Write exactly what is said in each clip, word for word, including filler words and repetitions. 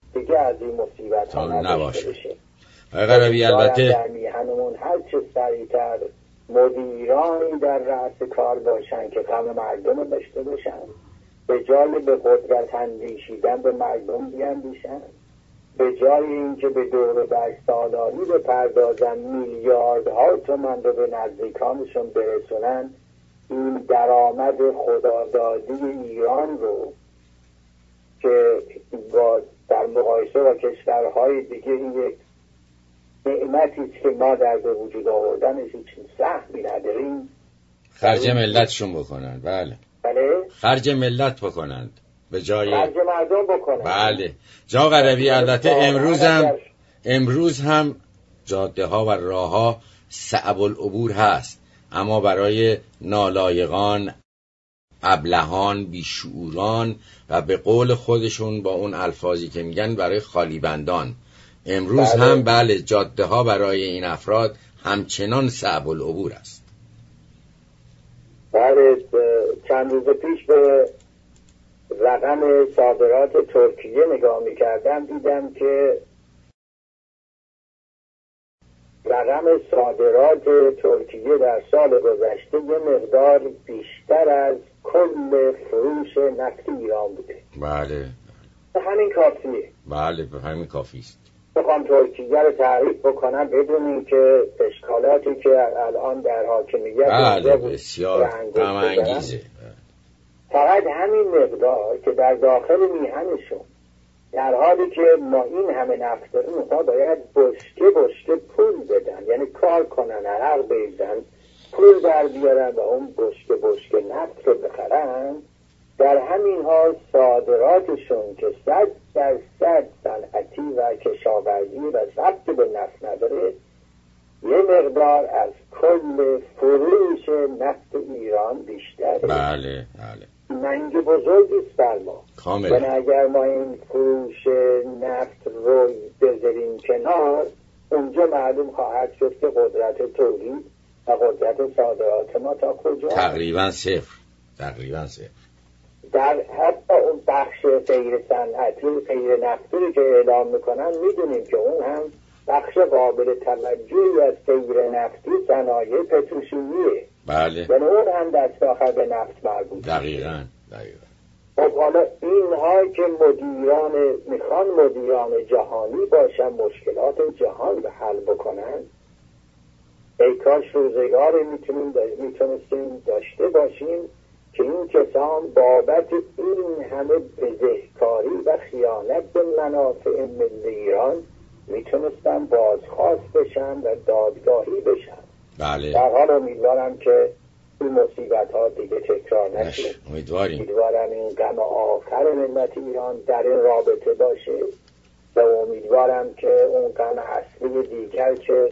دیگه از این مصیبت ها نباشه. قربی البته در میهنمون هر چه سریعتر مدیرانی در رأس کار باشن که غم مردم رو داشته باشن، به جای به قدرت اندیشیدن به مردم بیاندیشن، به جای اینکه به دور و بر سالاری بپردازن میلیاردها تومان رو به نزدیکانشون برسونن، این درآمد خدادادی ایران رو که با در مقایسه با کشورهای دیگه این یک نعمتی است که ما در به وجود آوردنش هیچ سهمی نداریم، خرج ملتشون بکنن. بله بله خرج ملت بکنند به جای خرج مردم بکنن. بله جا قربی البته امروز هم امروز هم جاده ها و راه ها صعب العبور هست، اما برای نالایقان، ابلهان، بیشعوران و به قول خودشون با اون الفاظی که میگن برای خالی بندان امروز بله. هم بله جاده ها برای این افراد همچنان صعب العبور است. بله چند روز پیش به رقم صادرات ترکیه نگاه میکردم، دیدم که رقم صادرات ترکیه در سال گذشته یه مقدار بیشتر از کل فروش نفت ایران بوده. بله همین کافیه. بله همین کافی است. بخوام ترکیه رو تعریف بکنم بدونیم که اشکالاتی که الان در حاکمیت بله بسیار غم انگیزه. فقط همین مقدار که در داخل میهنشون در حالی که ما این همه نفت داریم اونها باید بشکه بشکه پول بدن، یعنی کار کنن، عرق بریزن، پول در بیارن و اون بشکه بشکه نفت رو بخرن. در همین حال صادراتشون که صد درصد صنعتی و کشاورزی و ضبط به نفت نداره، یه مقدار از کل فروش نفت ایران بیشتره. بله بله منگ بزرگیست بر ما. کاملا. یعنی اگر ما این فروش نفت رو بذاریم کنار، اونجا معلوم خواهد شد که قدرت تولید و قدرت صادرات ما تا کجا تقریبا صفر. تقریبا صفر. در حتی اون بخش غیر صنعتی غیر نفتی رو که اعلام میکنن میدونیم که اون هم بخش قابل توجهی از غیر نفتی صنایع پتروشیمیه. بله. یعنی اون هم دست آخر به نفت مربوط. دقیقاً دقیقاً. خب حالا اینها که مدیران میخوان مدیران جهانی باشن، مشکلات جهان رو حل بکنن، ای کاش روزگاری میتونیم میتونستیم داشته باشیم که این کسان بابت این همه بزهکاری و خیانت به منافع ملی ایران میتونستن بازخواست بشن و دادگاهی بشن. بله. در حال امیدوارم که این مصیبت ها دیگه تکرار نشه. امیدواریم. امیدوارم این غم آخر ملت ایران در این رابطه باشه و امیدوارم که اون غم اصلی دیگر که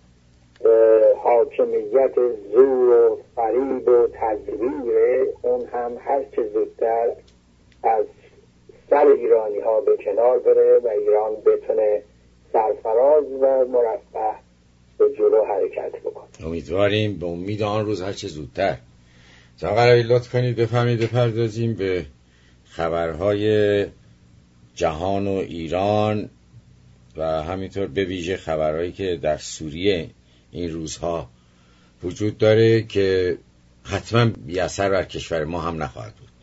حاکمیت زور و فریب و تزویر، اون هم هر چه زودتر از سر ایرانی ها به کنار بره و ایران بتونه سرفراز و مرفه به جلو حرکت بکنه. امیدواریم به امید آن روز هر چه زودتر. جناب قربی لطف کنید بفهمید بپردازیم به خبرهای جهان و ایران و همینطور به ویژه خبرهایی که در سوریه این روزها وجود داره که حتما بی اثر بر کشور ما هم نخواهد بود.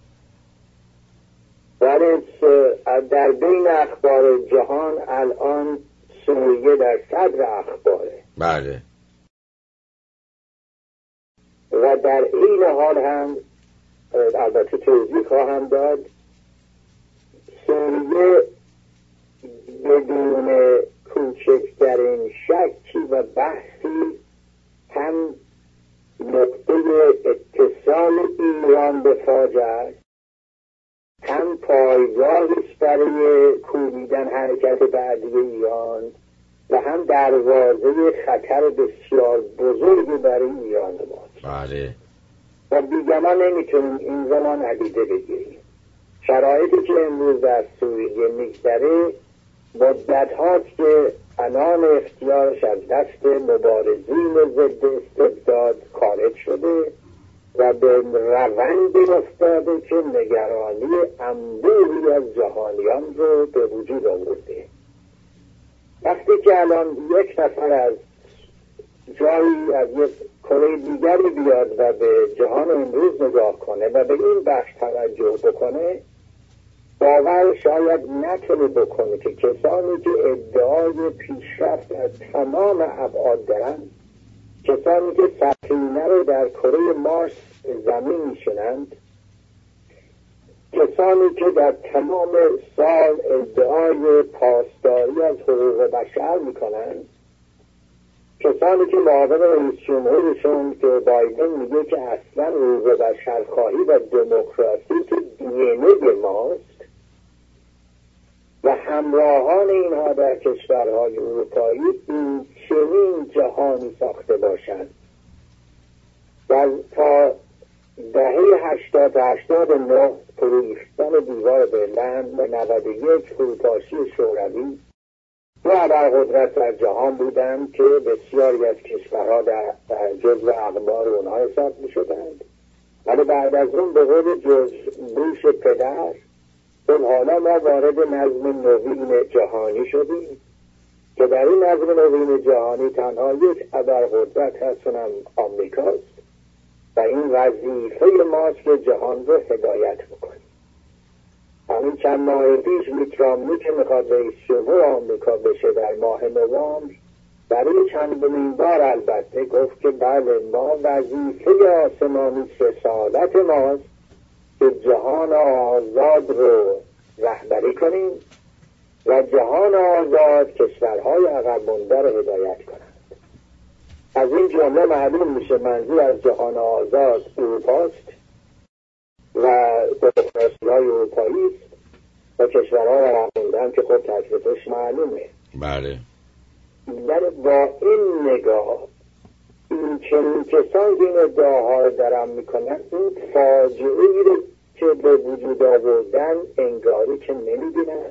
ولی در بین اخبار جهان الان سوریه در صدر اخباره. بله. و در این حال هم البته توضیح خواهم داد، سوریه بدون کوچکترین شکی و بحثی هم نقطه اتصال ایران به فاجعه است، هم پایگاهش برای کوبیدن حرکت بعدی ایران و هم دروازه خطر بسیار بزرگی برای ایران ماست. بله. و بیگمان نمیتونیم این زمان ندیده بگیریم. شرایطی که امروز در سوریه میگذره مدت هاست که انان اختیارش از دست مبارزین ضد استبداد خارج شده و به روندی افتاده که نگرانی انبوهی بسیاری از جهانیان رو به وجود آورده. وقتی که الان یک نفر از جایی از یک کره دیگری بیاد و به جهان امروز نگاه کنه و به این بخش توجه بکنه، باور شاید نتونه بکنه که کسانی که ادعای پیشرفت از تمام ابعاد دارن، کسانی که سفینه رو در کره مارس زمین میشنند، کسانی که در تمام سال ادعای پاسداری از حقوق بشر میکنند، کسانی که معاون رئیس جمهورشون که بایدن میگه که اصلا حقوق بشرخواهی و دموکراسی که دی ان ای ماست، و همراهان اینها در کشورهای اروپایی این چنین جهانی ساخته باشند و تا دهه هشتاد هشتاد و نه فروریختن دیوار برلین و نود و یک فروپاشی شوروی و ابرقدرت در جهان بودند که بسیاری از کشورها در جزو اقمار اونها حساب می شدند. ولی بعد از اون به قول جورج بوش پدر، خب حالا ما وارد نظم نوین جهانی شدیم که در این نظم نوین جهانی تنها یک ابرقدرت هست، اونم آمریکاست و این وظیفه ماست که جهان رو هدایت بکنیم. همین چند ماه پیش میت رامنی که میخواد رئیس جمهور آمریکا بشه در ماه نوامبر، برای چندمین بار البته گفت که بله ما وظیفه آسمانی رسالت ماست که جهان آزاد رو رهبری کنیم و جهان آزاد کشورهای عقب مانده رو هدایت کنند. از این جمله معلوم میشه منظور از جهان آزاد اروپاست و دموکراسی‌های اروپایی است و کشورهای عقب مانده هم که خب تکلیفش معلومه. بله. در با این نگاه این چنین کسان که این ادعاها رو دارن میکنن، این فاجعه‌ای رو که به وجود آوردن انگاری که نمیبینن،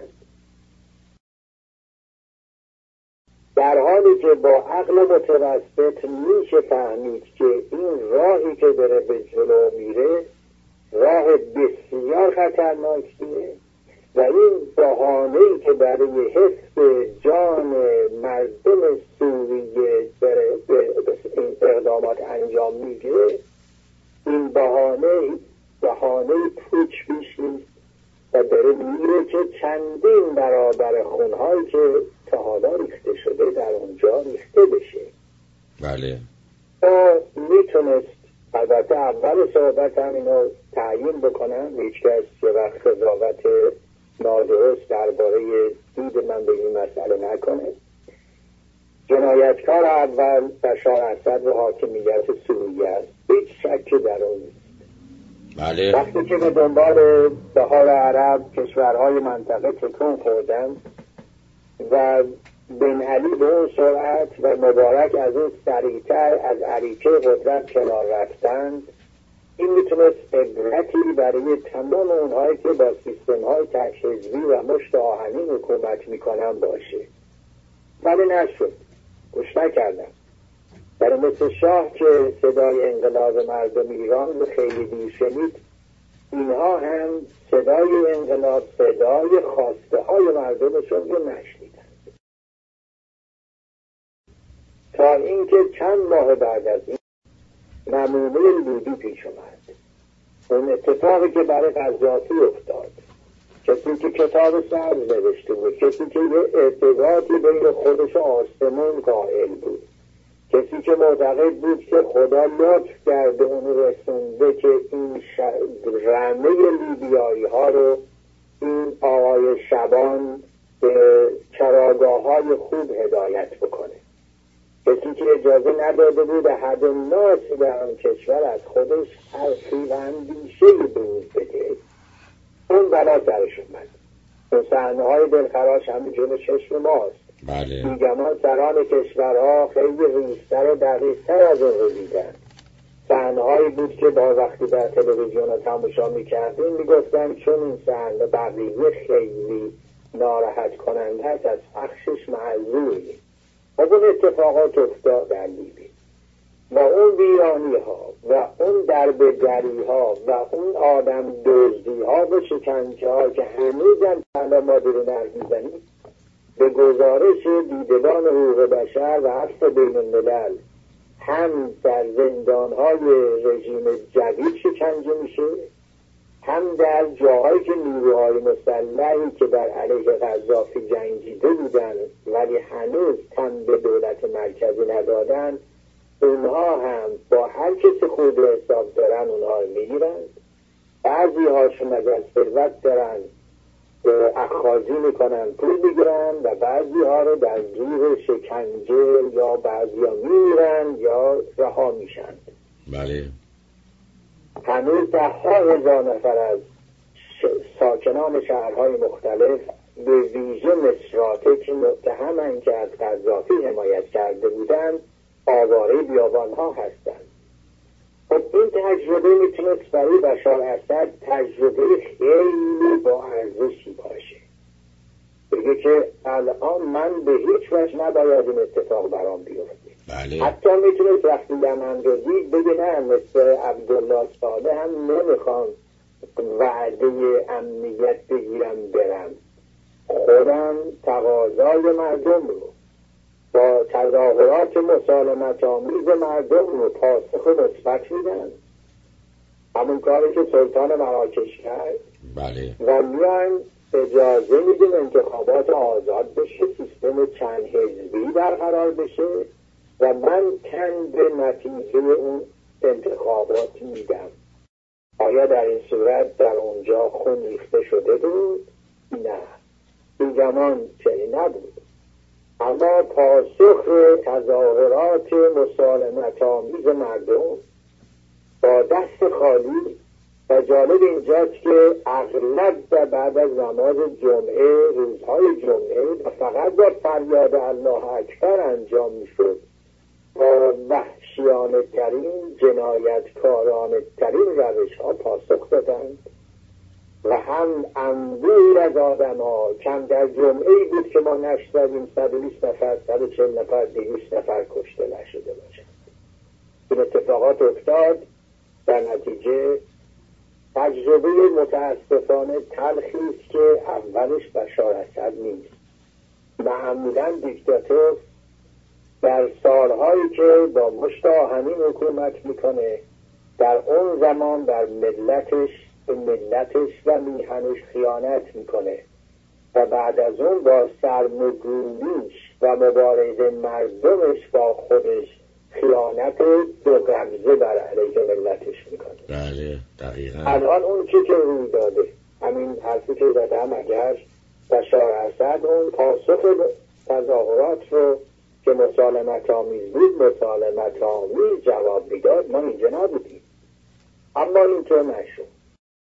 در حالی که با عقل متوسط میشه فهمید که این راهی که داره به جلو میره راه بسیار خطرناکیه و این بهانه‌ای که برای حفظ جان مردم سوریه داره این اقدامات انجام میگیره، این بهانه بهانه پوچ بیش نیست و داره میره که چندین برابر خونهایی که تا حالا ریخته شده در اونجا ریخته بشه. بله. و میتونست البته اول صحبت هم اینو تعیین بکنم، هیچ کس یه وقت قضاوت نادرست درباره دید من به این مسئله نکنه. جنایتکار اول بشار اسد و حاکمیت سوریه است، هیچ شکی در اون نیست. بله. وقتی که به دنبال بهار عرب کشورهای منطقه تکون خوردن و بن علی به اون سرعت و مبارک از اون سریعتر از اریکه قدرت کنار رفتند، این میتونست عبرتی برای تمام اونهایی که با سیستم‌های تک‌حزبی و مشت آهنین حکومت میکنن باشه. ولی نشد، گوش نکردن. در مثل شاه که صدای انقلاب مردم ایران رو خیلی دیر شنید، اینها هم صدای انقلاب، صدای خواسته های مردمشون رو نشنیدند تا اینکه چند ماه بعد از این نمونه لیبی پیش اومد. اون اتفاقی که برای قذافی افتاد، کسی که کتاب سبز نوشته بود، کسی که یه ارتباطی بین خودش و آسمون قائل بود، کسی که معتقد بود که خدا لطف کرده اونو رسونده که این رمه لیبیایی ها رو این آقای شبان به چراگاه های خوب هدایت بکنه، کسی که اجازه نداده بود حد و ناس در آن کشور از خودش حرفی و اندیشه‌ای بود بده، اون بلا سرش اومد. اون صحنه های دلخراش همین جلو چشم ماست. بله. بیگمان سران کشورها خیلی ریزتر و دقیق‌تر از اون رو دیدن. صحنه هایی بود که با وقتی در تلویزیون رو تماشا می‌کردیم میگفتن چون این صحنه بقیه خیلی ناراحت کننده است از پخشش معذوری. خب اون اتفاقات افتاد در لیبی. و اون ویرانی ها و اون درب دری ها و اون آدم دزدی ها و شکنجه ها که هنوزم حالا ما درون حرف میزنیم به گزارش دیدبان حقوق بشر و عفو بین الملل هم در زندان های رژیم جدید شکنجه میشه، هم در جاهایی که نیروهای مسلحی که بر علیه قذافی جنگیده بودن ولی هنوز تن به دولت مرکزی ندادن، اونها هم با هر کسی خود رو حساب دارن اونها رو میگیرن. بعضی هاشون اگر ثروت دارن اخاذی میکنن پول میگیرن و بعضی ها رو در زور شکنجه یا بعضی ها میمیرن یا رها میشن. بله. هنوز ده ها هزار نفر از ساکنان شهرهای مختلف به ویژه مصراته که متهمن که از قذافی حمایت کرده بودند آواره بیابان ها هستند. خب این تجربه میتونست برای بشار اسد تجربه خیلی با ارزشی باشه. بگه که الان من به هیچ وجه نباید این اتفاق برام بیفته. بله. حتی میتونست وقتی یمن رو دید بگه نه، مثل عبدالله صالح هم نمیخوام وعده امنیت بگیرم برم، خودم تقاضای مردم رو با تظاهرات مسالمت آمیز مردم رو پاسخ مثبت میدن، همون کاری که سلطان مراکش کرد. بله. و میان اجازه میدیم انتخابات آزاد بشه، سیستم چند حزبی برقرار بشه و من تن به نتیجه اون انتخابات میدم. آیا در این صورت در اونجا خون ریخته شده بود؟ نه، این زمان چنین نبود. اما پاسخ تظاهرات مسالمت آمیز مردم با دست خالی، و جالب اینجاست که اغلب بعد از نماز جمعه، روزهای جمعه و فقط با فریاد الله اکبر انجام میشد، با وحشیانه ترین جنایتکارانه ترین روش ها پاسخ دادند و هم انبوهی از آدم ها کم در جمعه بود که ما نشدیم صد و بیست نفر، صد و چهل نفر، دویست نفر کشته نشده باشند. این اتفاقات افتاد. در نتیجه تجربه متاسفانه تلخی است که اولش بشار اسد نیست. معمولا دیکتاتور در سالهایی که با مشت آهنین حکومت میکنه در اون زمان در ملتش به ملتش و میهنش خیانت میکنه و بعد از اون با سرنگونیش و مبارزه مردمش با خودش خیانت دو غمزه بر علیه ملتش میکنه. بله دقیقا. الان اون چی که روی داده، همین حرفی که زدم، اگر بشار اسد اون پاسخ تظاهرات رو که مسالمت آمیز بود مسالمت آمیز جواب میداد، ما اینجا نبودیم. اما اینطور نشد.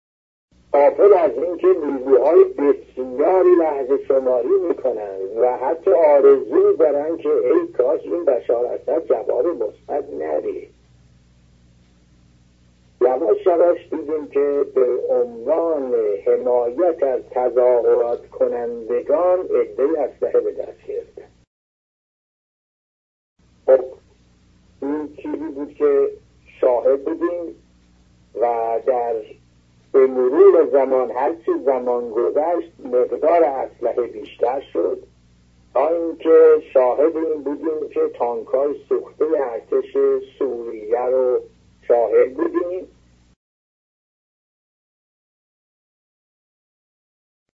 غافل از این که نیروهای بسیاری لحظه شماری میکنن و حتی آرزو دارن که ای کاش این بشار اسد جواب مثبت نده. یواش یواش دیدیم که به عنوان حمایت از تظاهرات کنندگان عده‌ای اسلحه به دست گرفتن. خب این چیزی بود که شاهد بودیم و در به مرور زمان هرچی زمان گذشت مقدار اسلحه بیشتر شد تا اینکه شاهد این بودیم که تانک‌های سوخته ارتش سوریه رو شاهد بودیم